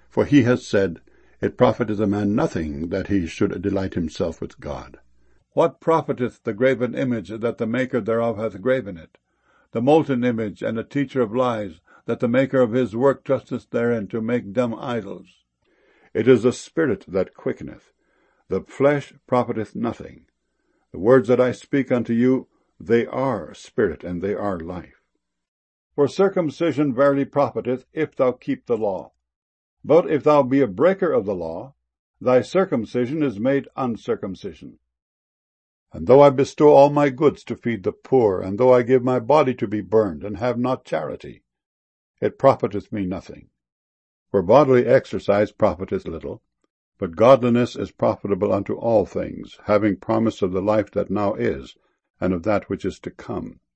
For he has said, It profiteth a man nothing that he should delight himself with God. What profiteth the graven image that the maker thereof hath graven it? The molten image and a teacher of lies, that the maker of his work trusteth therein to make dumb idols. It is the Spirit that quickeneth. The flesh profiteth nothing. The words that I speak unto you, they are spirit, and they are life. For circumcision verily profiteth, if thou keep the law. But if thou be a breaker of the law, thy circumcision is made uncircumcision. And though I bestow all my goods to feed the poor, and though I give my body to be burned, and have not charity, it profiteth me nothing. For bodily exercise profiteth little, but godliness is profitable unto all things, having promise of the life that now is, and of that which is to come.